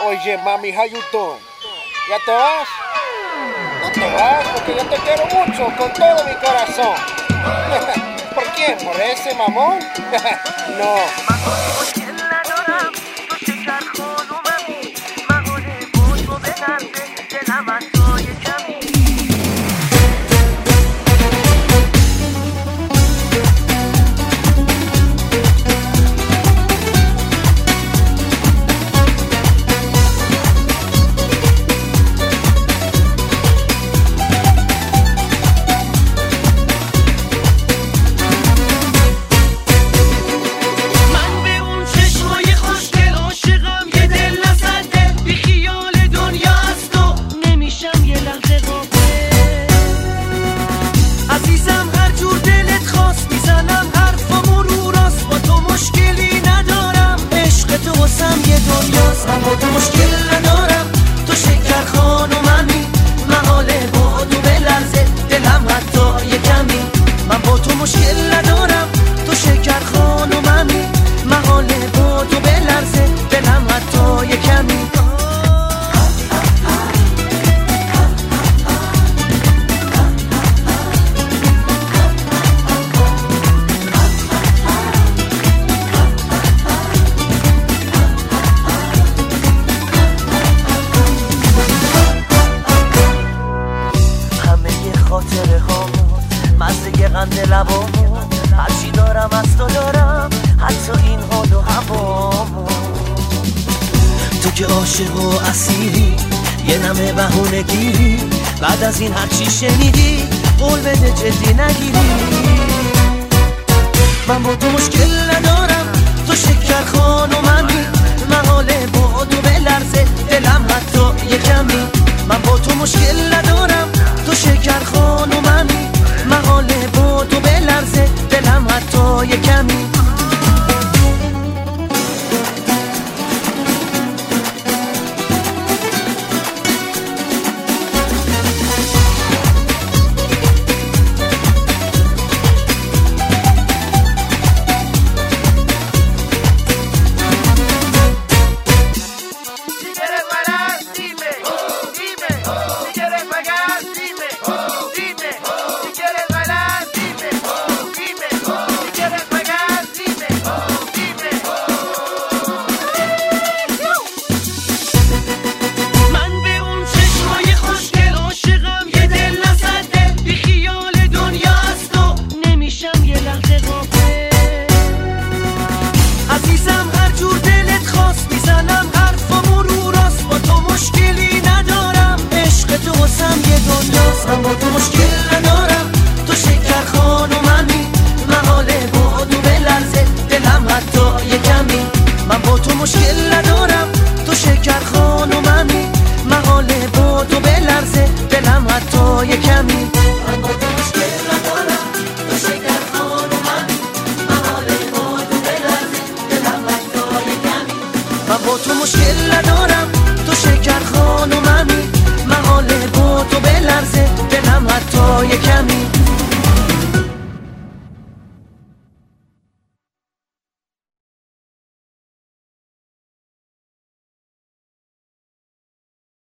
Oye, mami, how you doing? ¿Ya te vas? No te vas porque yo te quiero mucho, con todo mi corazón. ¿Por quién? ¿Por ese mamón? No. من با تو مشکل ندارم، تو شکر خان و منی، محاله با تو بلرزه دلم حتی یه کمی. من با تو مشکل ندارم، تو شکر خان و منی، محاله با تو بلرزه دلم حتی یه کمی. خاطره ها مزه قند لبامو هرچی دارم از تو دارم، حتی این حال و هوامو. تو که عاشق و اسیری، یه نمه بهونه گیری، بعد از این هرچی شنیدی قول بده جدی نگیری. من با تو مشکل ندارم، تو شکر خان و منی، محاله با تو بلرزه دلم حتی یه کمی. من با تو مشکل ندارم، تو شکر خان و منی، محاله با تو بلرزه دلم حتی یه کمی.